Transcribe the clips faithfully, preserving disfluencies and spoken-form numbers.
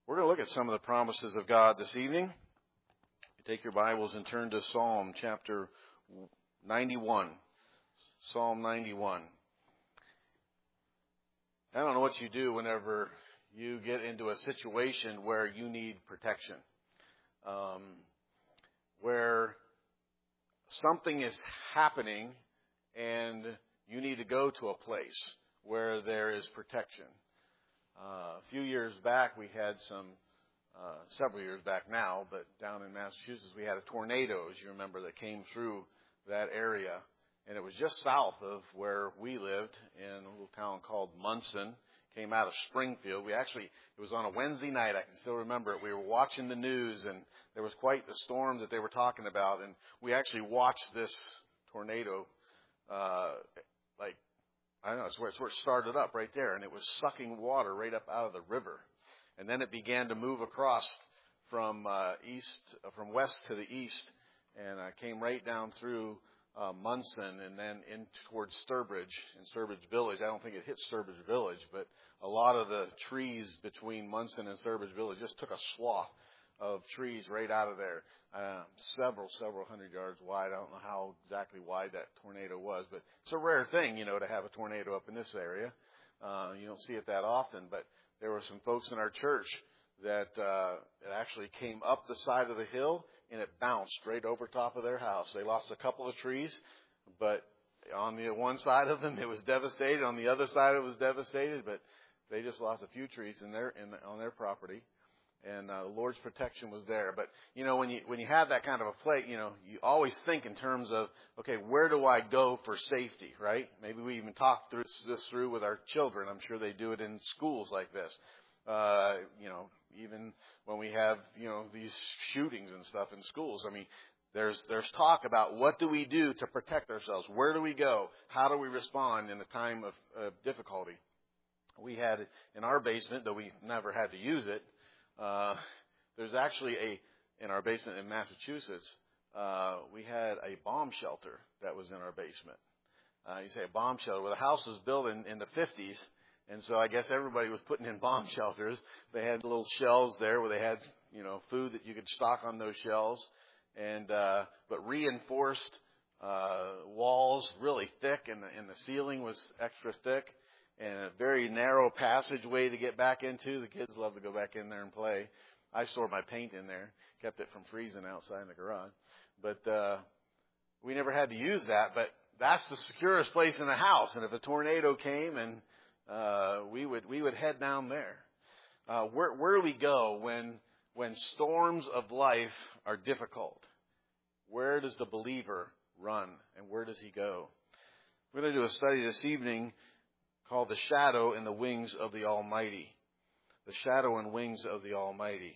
We're going to look at some of the promises of God this evening. You take your Bibles and turn to Psalm chapter ninety-one. Psalm ninety-one. I don't know what you do whenever you get into a situation where you need protection. Um, where something is happening and you need to go to a place where there is protection. Uh, a few years back, we had some, uh, several years back now, but down in Massachusetts, we had a tornado, as you remember, that came through that area. And it was just south of where we lived in a little town called Munson. Came out of Springfield. We actually, it was on a Wednesday night. I can still remember it. We were watching the news, and there was quite the storm that they were talking about. And we actually watched this tornado, uh, like, I don't know, it's where, it's where it started up right there. And it was sucking water right up out of the river. And then it began to move across from uh, east, uh, from west to the east, and uh, came right down through uh, Munson and then in towards Sturbridge, in Sturbridge Village. I don't think it hit Sturbridge Village, but a lot of the trees between Munson and Sturbridge Village just took a swath of trees right out of there, um, several, several hundred yards wide. I don't know how exactly wide that tornado was, but it's a rare thing, you know, to have a tornado up in this area. Uh, you don't see it that often, but there were some folks in our church that uh, it actually came up the side of the hill and it bounced right over top of their house. They lost a couple of trees, but on the one side of them it was devastated. On the other side it was devastated, but they just lost a few trees in their in on their property. And uh, the Lord's protection was there. But, you know, when you when you have that kind of a plate, you know, you always think in terms of, okay, where do I go for safety, right? Maybe we even talk through this through with our children. I'm sure they do it in schools like this. Uh, you know, even when we have, you know, these shootings and stuff in schools. I mean, there's there's talk about what do we do to protect ourselves? Where do we go? How do we respond in a time of, of difficulty? We had in our basement, though we never had to use it, Uh, there's actually a, in our basement in Massachusetts, uh, we had a bomb shelter that was in our basement. Uh, you say a bomb shelter. Well, the house was built in, in the fifties, and so I guess everybody was putting in bomb shelters. They had little shelves there where they had, you know, food that you could stock on those shelves, and, uh, but reinforced, uh, walls really thick, and the, and the ceiling was extra thick. And a very narrow passageway to get back into. The kids love to go back in there and play. I stored my paint in there, kept it from freezing outside in the garage. But uh, we never had to use that. But that's the securest place in the house. And if a tornado came, and uh, we would we would head down there. Uh, where where do we go when when storms of life are difficult? Where does the believer run, and where does he go? We're going to do a study this evening called The Shadow and the Wings of the Almighty. The Shadow and Wings of the Almighty.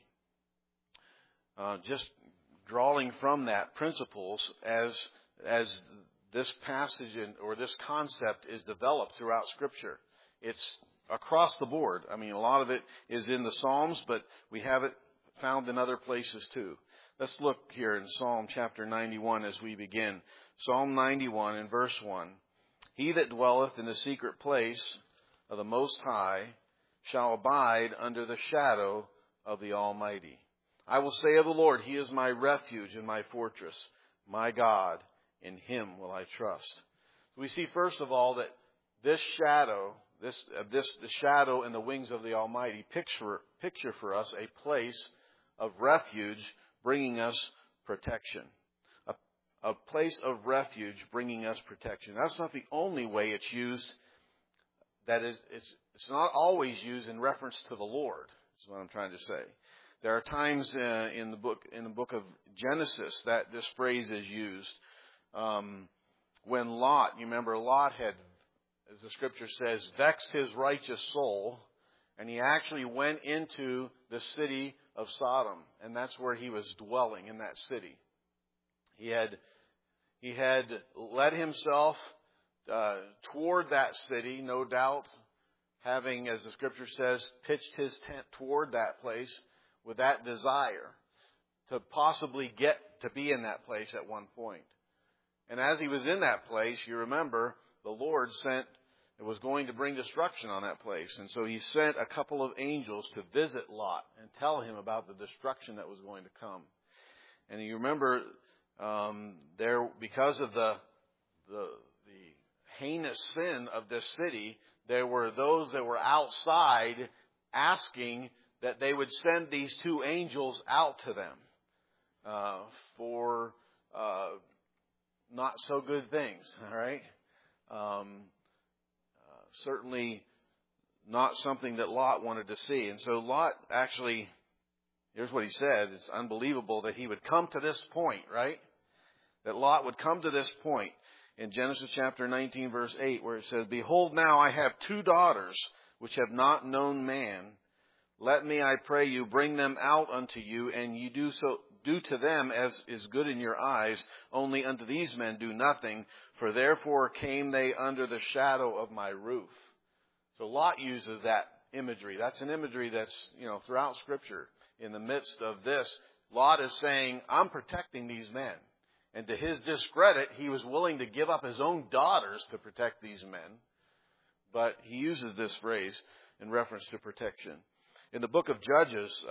Uh, just drawing from that principles as as this passage in, or this concept is developed throughout Scripture. It's across the board. I mean, a lot of it is in the Psalms, but we have it found in other places too. Let's look here in Psalm chapter ninety-one as we begin. Psalm ninety-one and verse one. He that dwelleth in the secret place of the Most High shall abide under the shadow of the Almighty. I will say of the Lord, He is my refuge and my fortress, my God, in Him will I trust. We see first of all that this shadow, this uh, this the shadow and the wings of the Almighty picture picture for us a place of refuge, bringing us protection. A place of refuge bringing us protection. That's not the only way it's used. That is, it's, it's not always used in reference to the Lord, is what I'm trying to say. There are times uh, in the book in the book of Genesis that this phrase is used. Um, when Lot, you remember Lot had, as the scripture says, vexed his righteous soul, and he actually went into the city of Sodom, and that's where he was dwelling, in that city. He had he had led himself uh, toward that city, no doubt, having, as the scripture says, pitched his tent toward that place with that desire to possibly get to be in that place at one point. And as he was in that place, you remember, the Lord sent It was going to bring destruction on that place. And so he sent a couple of angels to visit Lot and tell him about the destruction that was going to come. And you remember, um, there, because of the, the, the heinous sin of this city, there were those that were outside asking that they would send these two angels out to them uh, for uh, not so good things, all right? Um, uh, certainly not something that Lot wanted to see. And so Lot actually, here's what he said. It's unbelievable that he would come to this point, right? That Lot would come to this point in Genesis chapter nineteen, verse eight, where it says, "Behold, now I have two daughters which have not known man. Let me, I pray you, bring them out unto you, and you do so do to them as is good in your eyes. Only unto these men do nothing, for therefore came they under the shadow of my roof." So Lot uses that imagery. That's an imagery that's, you know, throughout Scripture. In the midst of this, Lot is saying, I'm protecting these men. And to his discredit, he was willing to give up his own daughters to protect these men. But he uses this phrase in reference to protection. In the book of Judges, uh,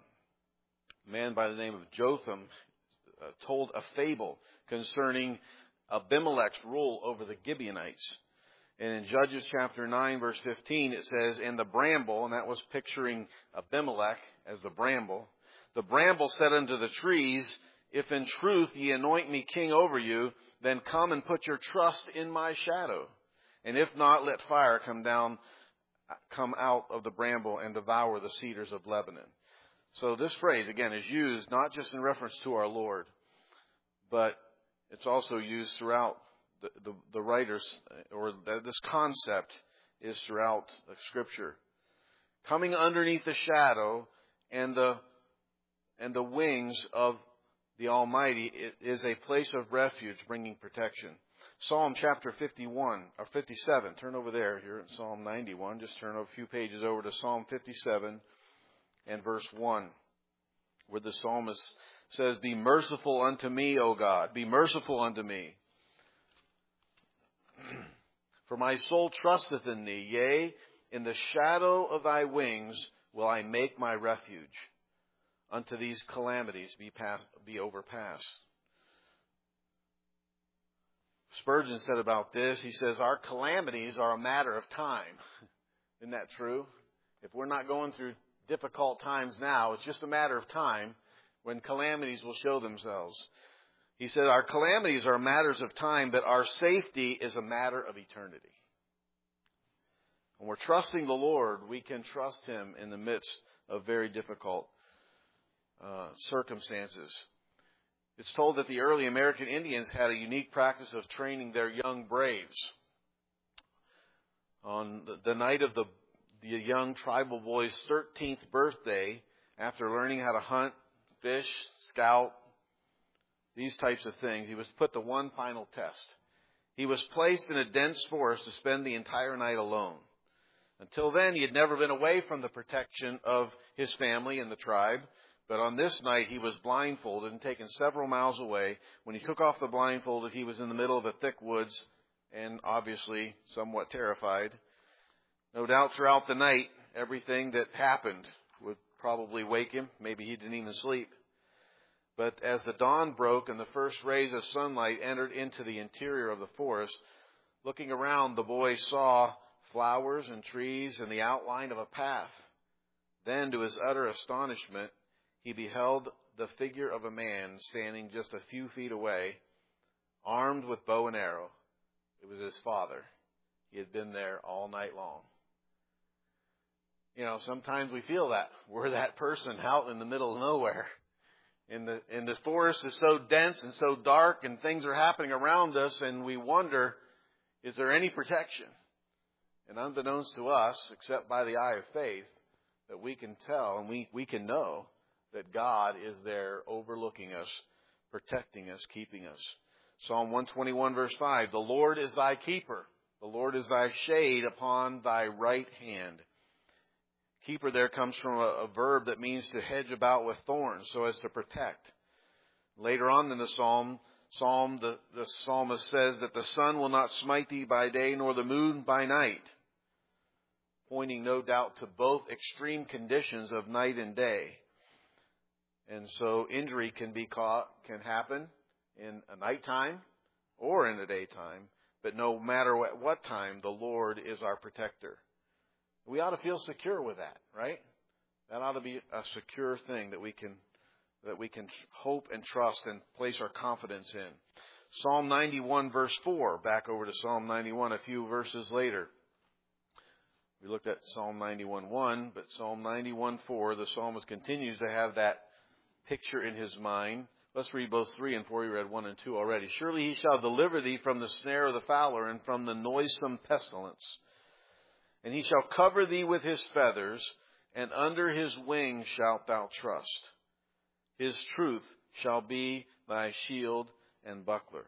a man by the name of Jotham uh, told a fable concerning Abimelech's rule over the Gibeonites. And in Judges chapter nine, verse fifteen, it says, "And the bramble," and that was picturing Abimelech as the bramble, "the bramble said unto the trees, If in truth ye anoint me king over you, then come and put your trust in my shadow. And if not, let fire come down, come out of the bramble and devour the cedars of Lebanon." So this phrase, again, is used not just in reference to our Lord, but it's also used throughout the, the, the writers, or the, this concept is throughout Scripture. Coming underneath the shadow and the and the wings of the Almighty is a place of refuge, bringing protection. Psalm chapter fifty-one, or fifty-seven, turn over there, here in Psalm ninety-one, just turn a few pages over to Psalm fifty-seven and verse one, where the psalmist says, "Be merciful unto me, O God, be merciful unto me. For my soul trusteth in thee, yea, in the shadow of thy wings will I make my refuge. Unto these calamities be, pass, be overpassed." Spurgeon said about this, he says, our calamities are a matter of time. Isn't that true? If we're not going through difficult times now, it's just a matter of time when calamities will show themselves. He said, our calamities are matters of time, but our safety is a matter of eternity. When we're trusting the Lord, we can trust Him in the midst of very difficult uh, circumstances. It's told that the early American Indians had a unique practice of training their young braves. On the, the night of the, the young tribal boy's thirteenth birthday, after learning how to hunt, fish, scout, these types of things, he was put to one final test. He was placed in a dense forest to spend the entire night alone. Until then, he had never been away from the protection of his family and the tribe. But on this night, he was blindfolded and taken several miles away. When he took off the blindfolded, he was in the middle of the thick woods and obviously somewhat terrified. No doubt throughout the night, everything that happened would probably wake him. Maybe he didn't even sleep. But as the dawn broke and the first rays of sunlight entered into the interior of the forest, looking around, the boy saw flowers and trees and the outline of a path. Then, to his utter astonishment, he beheld the figure of a man standing just a few feet away, armed with bow and arrow. It was his father. He had been there all night long. You know, sometimes we feel that. We're that person out in the middle of nowhere. And the, and the forest is so dense and so dark and things are happening around us, and we wonder, is there any protection? And unbeknownst to us, except by the eye of faith, that we can tell and we, we can know that God is there overlooking us, protecting us, keeping us. Psalm one twenty-one verse five, "The Lord is thy keeper. The Lord is thy shade upon thy right hand." Keeper there comes from a, a verb that means to hedge about with thorns so as to protect. Later on in the psalm, Psalm, the, the psalmist says that the sun will not smite thee by day, nor the moon by night, pointing no doubt to both extreme conditions of night and day. And so injury can be caught, can happen in a nighttime or in the daytime, but no matter what, what time, the Lord is our protector. We ought to feel secure with that, right? That ought to be a secure thing that we can that we can hope and trust and place our confidence in. Psalm ninety-one, verse four, back over to Psalm ninety-one a few verses later. We looked at Psalm ninety-one, one, but Psalm ninety-one, four, the psalmist continues to have that picture in his mind. Let's read both three and four. We read one and two already. Surely he shall deliver thee from the snare of the fowler and from the noisome pestilence. And he shall cover thee with his feathers, and under his wings shalt thou trust. His truth shall be thy shield and buckler.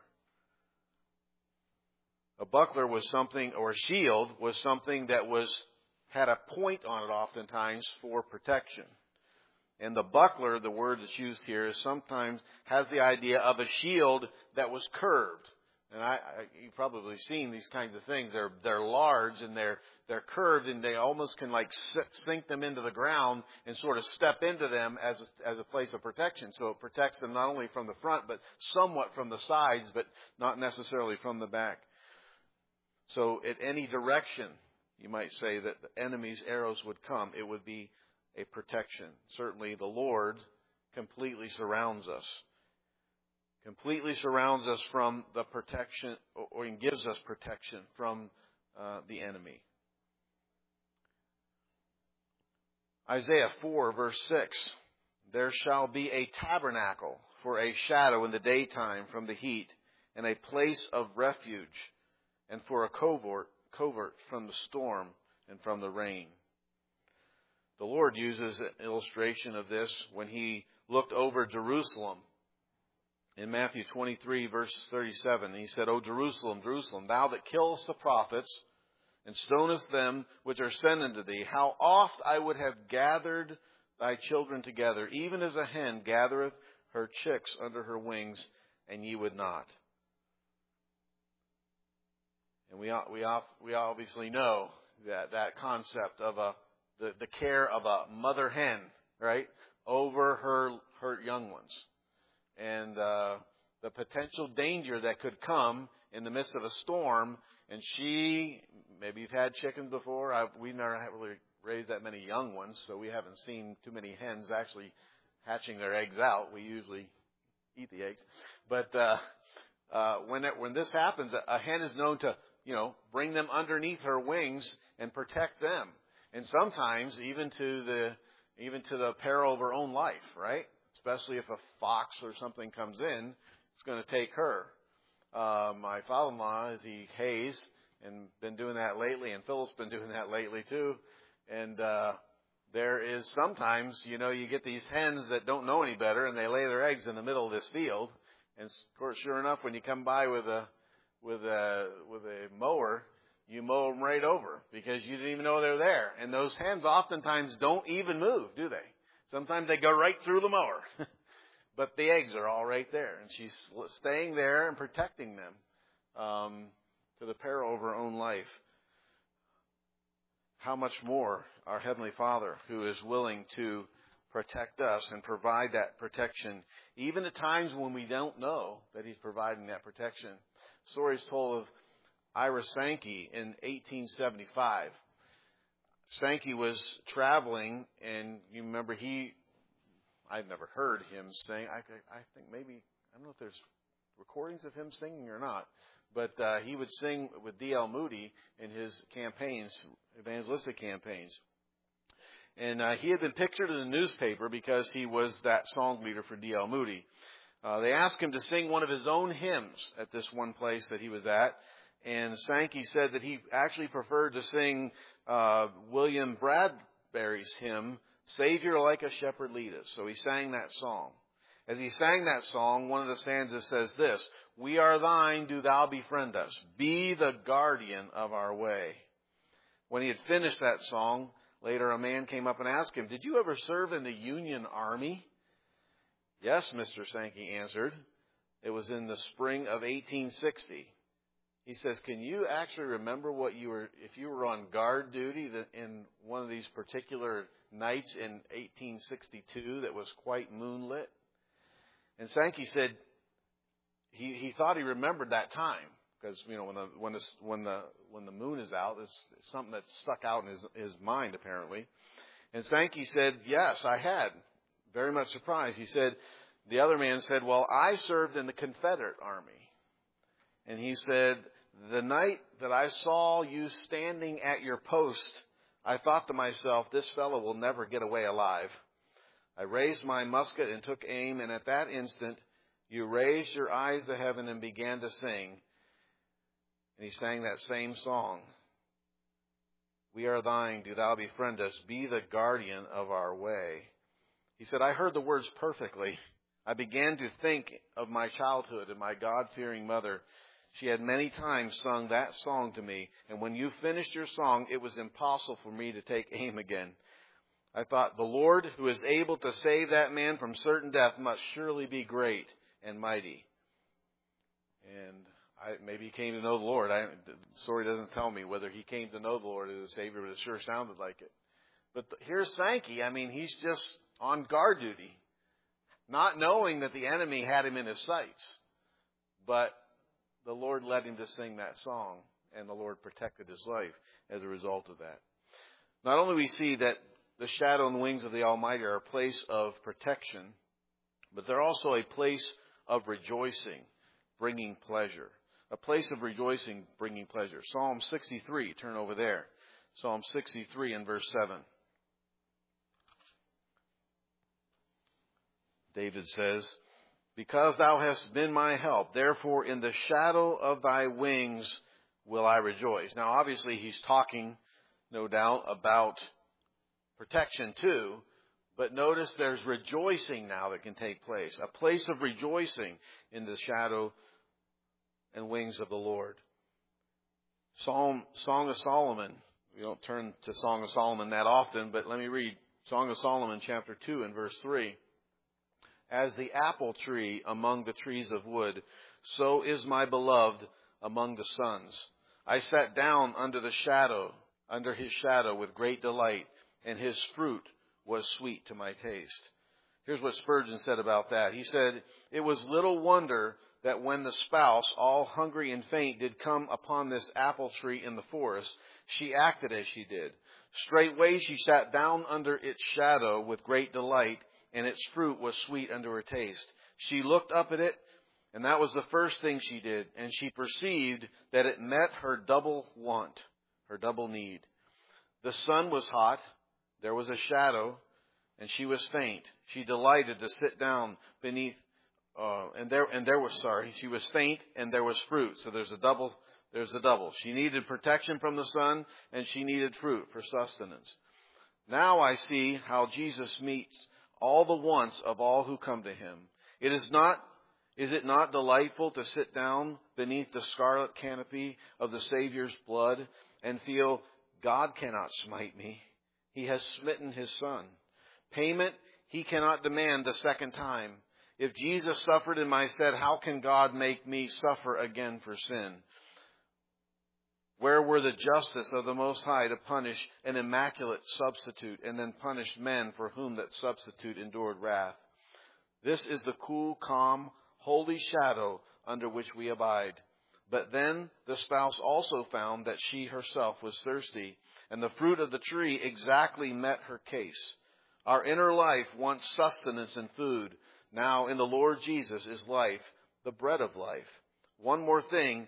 A buckler was something, or a shield was something that was had a point on it oftentimes for protection. And the buckler, the word that's used here, is sometimes has the idea of a shield that was curved. And I, I you've probably seen these kinds of things. They're they're large and they're they're curved, and they almost can like sink them into the ground and sort of step into them as a, as a place of protection. So it protects them not only from the front, but somewhat from the sides, but not necessarily from the back. So at any direction, you might say that the enemy's arrows would come. It would be a protection. Certainly the Lord completely surrounds us. Completely surrounds us from the protection, or gives us protection from uh, the enemy. Isaiah four, verse six. There shall be a tabernacle for a shadow in the daytime from the heat, and a place of refuge, and for a covert, covert from the storm and from the rain. The Lord uses an illustration of this when he looked over Jerusalem. In Matthew twenty-three, verse thirty-seven, he said, O Jerusalem, Jerusalem, thou that killest the prophets, and stonest them which are sent unto thee, how oft I would have gathered thy children together, even as a hen gathereth her chicks under her wings, and ye would not. And we we we obviously know that that concept of a the, the care of a mother hen, right, over her her young ones. And uh, the potential danger that could come in the midst of a storm. And she, maybe you've had chickens before. I've, we've never really raised that many young ones, so we haven't seen too many hens actually hatching their eggs out. We usually eat the eggs. But uh, uh, when it, when this happens, a hen is known to, you know, bring them underneath her wings and protect them. And sometimes even to the even to the peril of her own life, right? Especially if a fox or something comes in, it's going to take her. Uh, my father-in-law, as he hays, and been doing that lately, and Philip's been doing that lately too. And uh, there is sometimes, you know, you get these hens that don't know any better, and they lay their eggs in the middle of this field. And of course, sure enough, when you come by with a with a with a mower, you mow them right over because you didn't even know they're there. And those hens oftentimes don't even move, do they? Sometimes they go right through the mower. But the eggs are all right there. And she's staying there and protecting them um, to the peril of her own life. How much more our Heavenly Father, who is willing to protect us and provide that protection, even at times when we don't know that He's providing that protection. Stories told of Ira Sankey in eighteen seventy-five. Sankey was traveling, and you remember he, I've never heard him sing. I, I think maybe, I don't know if there's recordings of him singing or not, but uh, he would sing with D L Moody in his campaigns, evangelistic campaigns. And uh, he had been pictured in the newspaper because he was that song leader for D L Moody. Uh, they asked him to sing one of his own hymns at this one place that he was at. And Sankey said that he actually preferred to sing uh, William Bradbury's hymn, Savior Like a Shepherd Leadeth. So he sang that song. As he sang that song, one of the stanzas says this, We are thine, do thou befriend us. Be the guardian of our way. When he had finished that song, later a man came up and asked him, Did you ever serve in the Union Army? Yes, Mister Sankey answered. It was in the spring of eighteen sixty. He says, can you actually remember what you were, if you were on guard duty in one of these particular nights in eighteen sixty-two that was quite moonlit? And Sankey said he, he thought he remembered that time because, you know, when the, when the, when the, when the moon is out, it's something that stuck out in his, his mind apparently. And Sankey said, yes, I had. Very much surprised. He said, the other man said, well, I served in the Confederate Army. And he said, the night that I saw you standing at your post, I thought to myself, this fellow will never get away alive. I raised my musket and took aim, and at that instant, you raised your eyes to heaven and began to sing. And he sang that same song. We are thine, do thou befriend us, be the guardian of our way. He said, I heard the words perfectly. I began to think of my childhood and my God-fearing mother. She had many times sung that song to me, and when you finished your song, it was impossible for me to take aim again. I thought, the Lord who is able to save that man from certain death must surely be great and mighty. And I, maybe he came to know the Lord. I, the story doesn't tell me whether he came to know the Lord as a Savior, but it sure sounded like it. But the, here's Sankey. I mean, he's just on guard duty, not knowing that the enemy had him in his sights. But the Lord led him to sing that song, and the Lord protected his life as a result of that. Not only do we see that the shadow and wings of the Almighty are a place of protection, but they're also a place of rejoicing, bringing pleasure. A place of rejoicing, bringing pleasure. Psalm sixty-three, turn over there. Psalm sixty-three and verse seven. David says, because thou hast been my help, therefore in the shadow of thy wings will I rejoice. Now, obviously, he's talking, no doubt, about protection too, but notice there's rejoicing now that can take place. A place of rejoicing in the shadow and wings of the Lord. Psalm, Song of Solomon. We don't turn to Song of Solomon that often, but let me read Song of Solomon chapter two and verse three. As the apple tree among the trees of wood, so is my beloved among the sons. I sat down under the shadow, under his shadow with great delight, and his fruit was sweet to my taste. Here's what Spurgeon said about that. He said, it was little wonder that when the spouse, all hungry and faint, did come upon this apple tree in the forest, she acted as she did. Straightway she sat down under its shadow with great delight, and its fruit was sweet unto her taste. She looked up at it, and that was the first thing she did, and she perceived that it met her double want, her double need. The sun was hot, there was a shadow, and she was faint. She delighted to sit down beneath, uh, and there, and there was, sorry, she was faint, and there was fruit. So there's a double, there's a double. She needed protection from the sun, and she needed fruit for sustenance. Now I see how Jesus meets all the wants of all who come to him. It is not, is it not delightful to sit down beneath the scarlet canopy of the Savior's blood and feel God cannot smite me? He has smitten his Son. Payment he cannot demand the second time. If Jesus suffered in my stead, how can God make me suffer again for sin? Where were the justice of the Most High to punish an immaculate substitute and then punish men for whom that substitute endured wrath? This is the cool, calm, holy shadow under which we abide. But then the spouse also found that she herself was thirsty, and the fruit of the tree exactly met her case. Our inner life wants sustenance and food. Now in the Lord Jesus is life, the bread of life. One more thing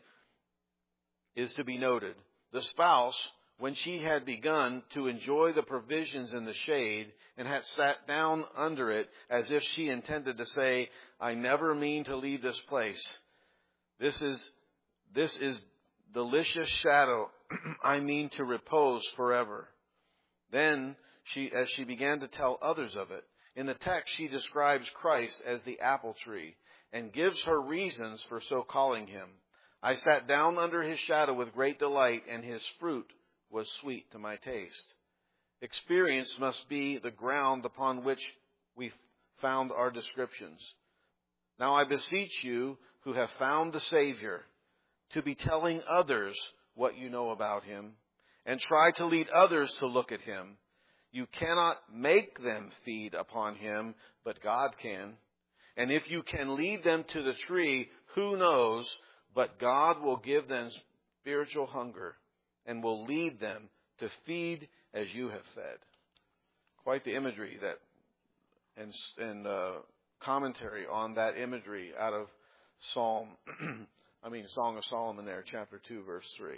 is to be noted. The spouse, when she had begun to enjoy the provisions in the shade and had sat down under it as if she intended to say, I never mean to leave this place. This is, this is delicious shadow. I mean to repose forever. Then she, as she began to tell others of it, in the text she describes Christ as the apple tree and gives her reasons for so calling him. I sat down under his shadow with great delight, and his fruit was sweet to my taste. Experience must be the ground upon which we found our descriptions. Now I beseech you who have found the Savior to be telling others what you know about him, and try to lead others to look at him. You cannot make them feed upon him, but God can. And if you can lead them to the tree, who knows, but God will give them spiritual hunger and will lead them to feed as you have fed. Quite the imagery that and, and uh, commentary on that imagery out of Psalm, I mean Song of Solomon there, chapter two, verse three.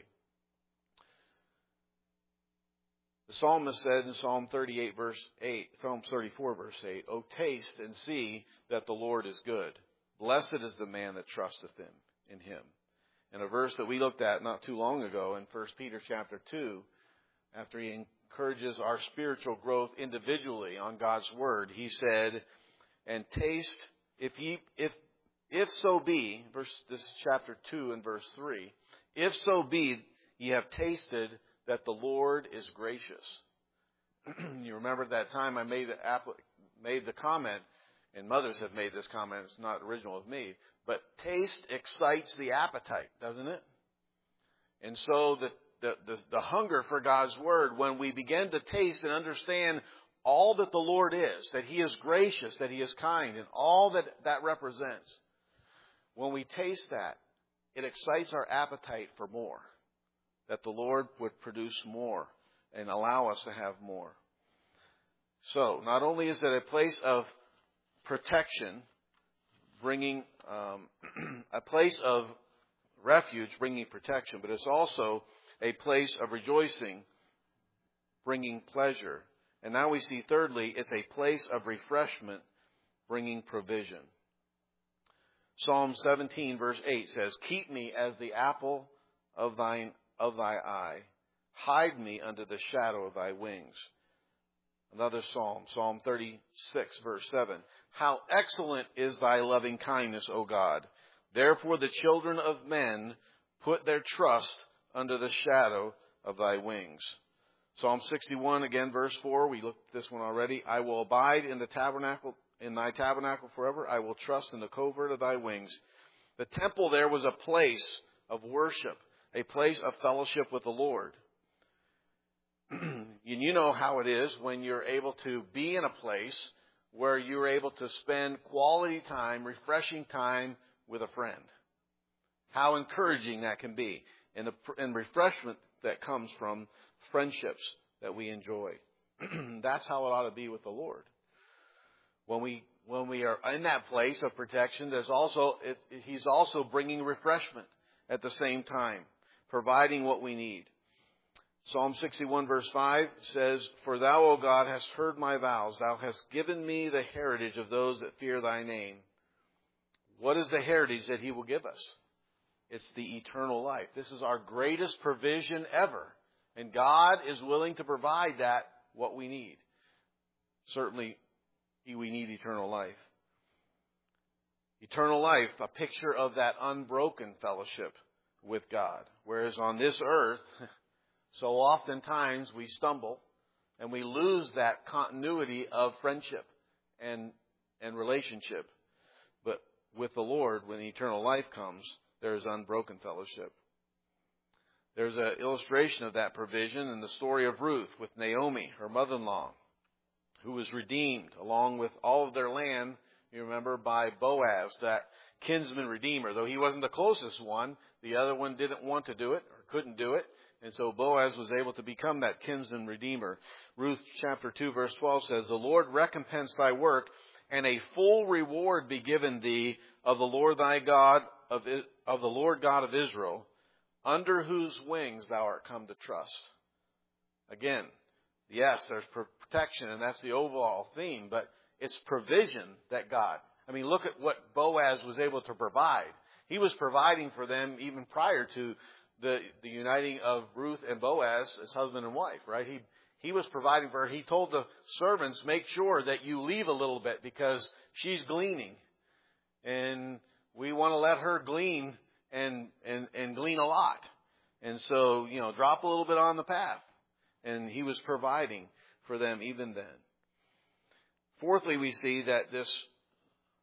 The psalmist said in Psalm thirty-eight, verse eight, Psalm thirty-four, verse eight, "O taste and see that the Lord is good. Blessed is the man that trusteth in, in him." And a verse that we looked at not too long ago in First Peter chapter two, after he encourages our spiritual growth individually on God's word, he said, "And taste, if ye, if, if so be," verse, this is chapter two and verse three, "if so be ye have tasted that the Lord is gracious." You remember that time I made the, made the comment, and mothers have made this comment, it's not original of me, but taste excites the appetite, doesn't it? And so the, the, the, the hunger for God's word, when we begin to taste and understand all that the Lord is, that he is gracious, that he is kind, and all that that represents, when we taste that, it excites our appetite for more. That the Lord would produce more and allow us to have more. So, not only is it a place of protection, bringing um, a place of refuge, bringing protection, but it's also a place of rejoicing, bringing pleasure. And now we see, thirdly, it's a place of refreshment, bringing provision. Psalm seventeen, verse eight says, "Keep me as the apple of thine of thy eye. Hide me under the shadow of thy wings." Another psalm, Psalm thirty-six, verse seven. "How excellent is thy loving kindness, O God! Therefore the children of men put their trust under the shadow of thy wings." Psalm sixty-one, again, verse four. We looked at this one already. "I will abide in the tabernacle, in thy tabernacle forever. I will trust in the covert of thy wings." The temple there was a place of worship, a place of fellowship with the Lord. And you know how it is when you're able to be in a place where you're able to spend quality time, refreshing time with a friend. How encouraging that can be. And the and refreshment that comes from friendships that we enjoy. That's how it ought to be with the Lord. When we when we are in that place of protection, there's also it, he's also bringing refreshment at the same time, providing what we need. Psalm sixty-one, verse five says, "For thou, O God, hast heard my vows. Thou hast given me the heritage of those that fear thy name." What is the heritage that he will give us? It's the eternal life. This is our greatest provision ever. And God is willing to provide that, what we need. Certainly, we need eternal life. Eternal life, a picture of that unbroken fellowship with God. Whereas on this earth, so oftentimes we stumble and we lose that continuity of friendship and, and relationship. But with the Lord, when eternal life comes, there is unbroken fellowship. There's an illustration of that provision in the story of Ruth with Naomi, her mother-in-law, who was redeemed along with all of their land, you remember, by Boaz, that kinsman redeemer. Though he wasn't the closest one, the other one didn't want to do it or couldn't do it. And so Boaz was able to become that kinsman redeemer. Ruth chapter two, verse twelve says, "The Lord recompense thy work, and a full reward be given thee of the Lord thy God, of, of the Lord God of Israel, under whose wings thou art come to trust." Again, yes, there's protection, and that's the overall theme, but it's provision that God, I mean, look at what Boaz was able to provide. He was providing for them even prior to the, the uniting of Ruth and Boaz as husband and wife, right? He, he was providing for her. He told the servants, "Make sure that you leave a little bit because she's gleaning. And we want to let her glean and, and, and glean a lot. And so, you know, drop a little bit on the path." And he was providing for them even then. Fourthly, we see that this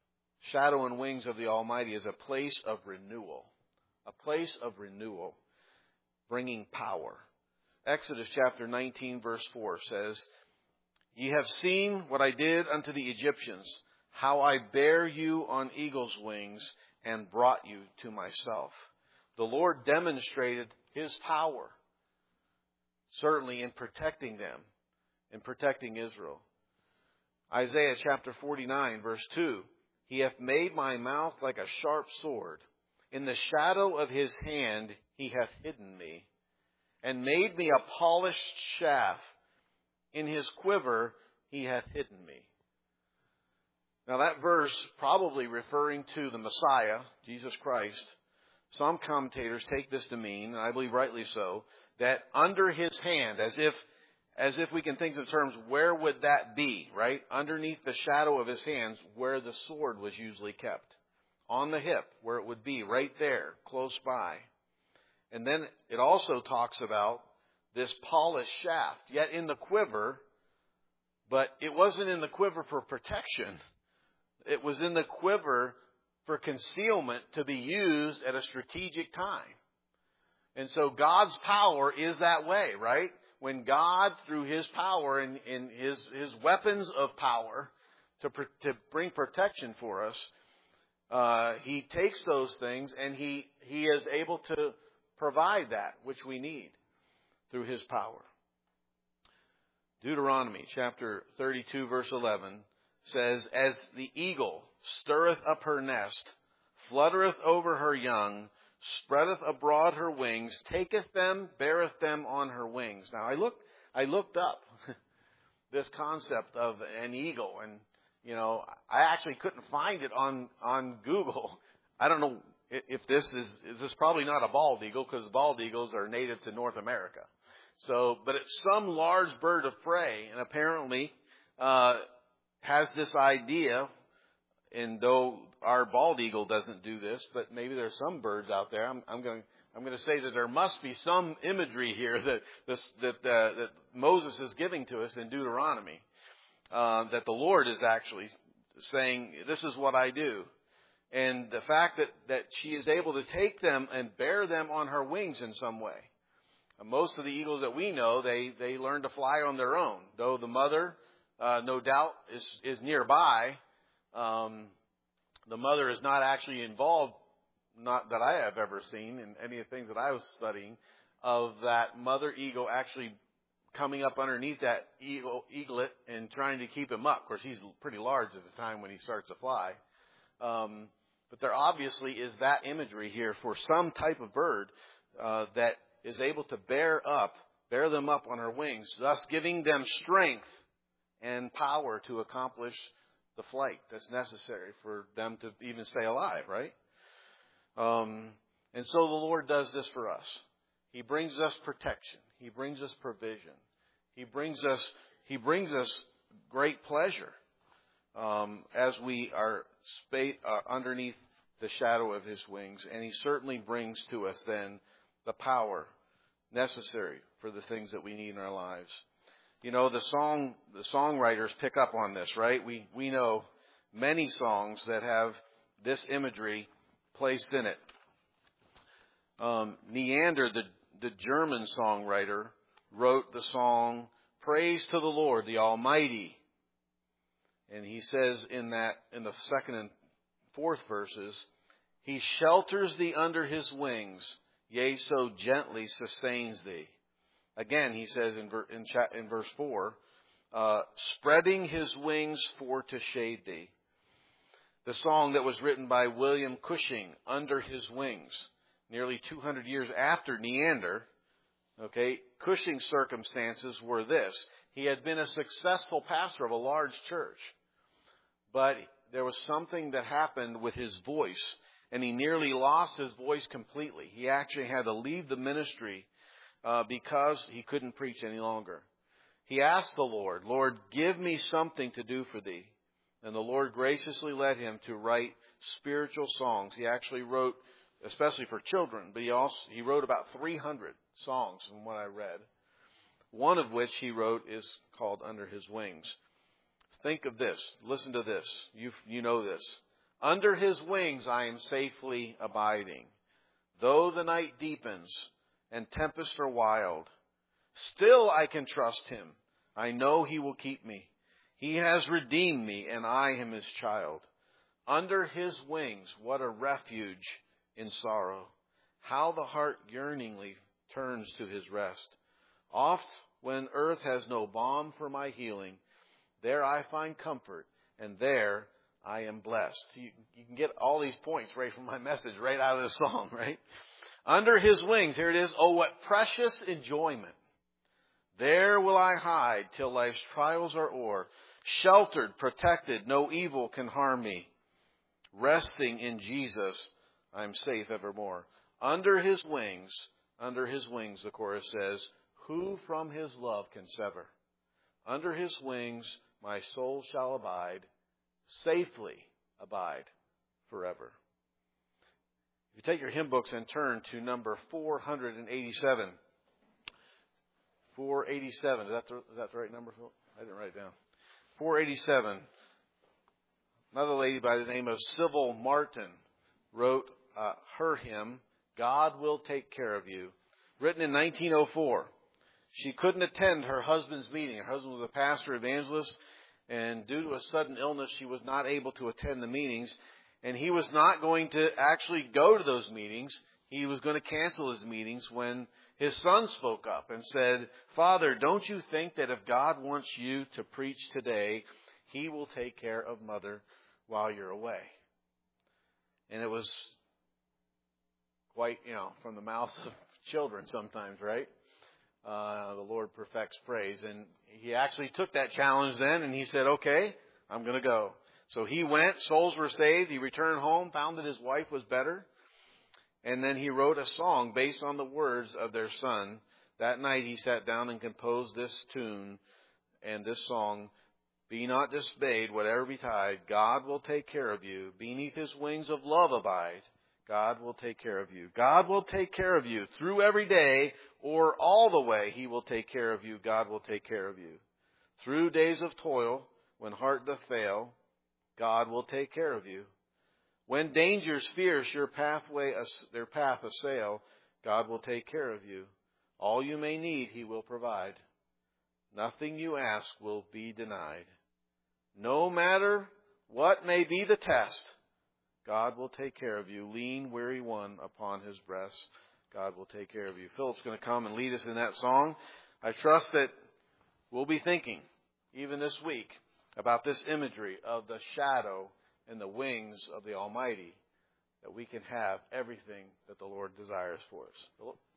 shadow and wings of the Almighty is a place of renewal. A place of renewal, bringing power. Exodus chapter nineteen verse four says, Ye have seen what I did unto the Egyptians, how I bare you on eagle's wings and brought you to myself. The Lord demonstrated His power, certainly in protecting them, in protecting Israel. Isaiah chapter forty-nine verse two, He hath made my mouth like a sharp sword. In the shadow of His hand He hath hidden me, and made me a polished shaft. In His quiver He hath hidden me. Now that verse, probably referring to the Messiah, Jesus Christ, some commentators take this to mean, and I believe rightly so, that under His hand, as if as if we can think in terms, where would that be, right? Underneath the shadow of His hands, where the sword was usually kept. On the hip, where it would be, right there, close by. And then it also talks about this polished shaft, yet in the quiver, but it wasn't in the quiver for protection. It was in the quiver for concealment to be used at a strategic time. And so God's power is that way, right? When God, through His power and, and His, His weapons of power to, to bring protection for us, uh, He takes those things and He, He is able to provide that which we need through His power. Deuteronomy chapter thirty-two verse eleven says, As the eagle stirreth up her nest, fluttereth over her young, spreadeth abroad her wings, taketh them, beareth them on her wings. Now I looked, I looked up this concept of an eagle, and you know, I actually couldn't find it on, on Google. I don't know if this is, this is probably not a bald eagle, because bald eagles are native to North America. So, but it's some large bird of prey, and apparently, uh, has this idea, and though our bald eagle doesn't do this, but maybe there's some birds out there. I'm, I'm going, I'm going to say that there must be some imagery here that this, that, uh, that Moses is giving to us in Deuteronomy, uh, that the Lord is actually saying, this is what I do. And the fact that, that she is able to take them and bear them on her wings in some way. Most of the eagles that we know, they, they learn to fly on their own. Though the mother, uh, no doubt, is, is nearby, um, the mother is not actually involved, not that I have ever seen in any of the things that I was studying, of that mother eagle actually coming up underneath that eagle, eaglet and trying to keep him up. Of course, he's pretty large at the time when he starts to fly. Um, but there obviously is that imagery here for some type of bird uh, that is able to bear up, bear them up on her wings, thus giving them strength and power to accomplish the flight that's necessary for them to even stay alive, right? Um, and so the Lord does this for us. He brings us protection. He brings us provision. He brings us, He brings us great pleasure um, as we are spa- uh, underneath the shadow of His wings. And He certainly brings to us then the power necessary for the things that we need in our lives. You know, the song, the songwriters pick up on this, right? We, we know many songs that have this imagery placed in it. Um, Neander, the, the German songwriter, wrote the song, Praise to the Lord, the Almighty. And he says in that, in the second and fourth verses, He shelters thee under His wings, yea, so gently sustains thee. Again, he says in, ver, in, cha, in verse four, uh, spreading His wings for to shade thee. The song that was written by William Cushing, Under His Wings, nearly two hundred years after Neander. Okay, Cushing's circumstances were this. He had been a successful pastor of a large church, but there was something that happened with his voice, and he nearly lost his voice completely. He actually had to leave the ministry uh, because he couldn't preach any longer. He asked the Lord, Lord, give me something to do for thee. And the Lord graciously led him to write spiritual songs. He actually wrote, especially for children, but he also he wrote about three hundred songs from what I read. One of which he wrote is called Under His Wings. Think of this. Listen to this. You you know this. Under his wings I am safely abiding. Though the night deepens and tempests are wild, still I can trust him. I know he will keep me. He has redeemed me, and I am his child. Under his wings, what a refuge in sorrow. How the heart yearningly turns to his rest. Oft, when earth has no balm for my healing, there I find comfort, and there I am blessed. You, you can get all these points right from my message, right out of the song, right? Under his wings, here it is. Oh, what precious enjoyment. There will I hide till life's trials are o'er. Sheltered, protected, no evil can harm me. Resting in Jesus, I'm safe evermore. Under his wings, under his wings, the chorus says, who from his love can sever? Under his wings, my soul shall abide, safely abide forever. If you take your hymn books and turn to number four eighty-seven. four eighty-seven. Is that the, is that the right number, Phil? I didn't write it down. four eighty-seven. Another lady by the name of Sybil Martin wrote uh, her hymn, God Will Take Care of You, written in nineteen oh four. She couldn't attend her husband's meeting. Her husband was a pastor evangelist, and due to a sudden illness, she was not able to attend the meetings. And he was not going to actually go to those meetings. He was going to cancel his meetings when his son spoke up and said, Father, don't you think that if God wants you to preach today, he will take care of Mother while you're away? And it was quite, you know, from the mouths of children sometimes, right? Uh, the Lord perfects praise. And he actually took that challenge then, and he said, okay, I'm going to go. So he went, souls were saved, he returned home, found that his wife was better, and then he wrote a song based on the words of their son. That night he sat down and composed this tune and this song, Be not dismayed, whatever betide, God will take care of you. Beneath his wings of love abide, God will take care of you. God will take care of you through every day, or all the way he will take care of you. God will take care of you. Through days of toil, when heart doth fail, God will take care of you. When dangers fierce your pathway, their path assail, God will take care of you. All you may need, he will provide. Nothing you ask will be denied. No matter what may be the test, God will take care of you. Lean, weary one upon his breast. God will take care of you. Philip's going to come and lead us in that song. I trust that we'll be thinking, even this week, about this imagery of the shadow and the wings of the Almighty, that we can have everything that the Lord desires for us. Philip?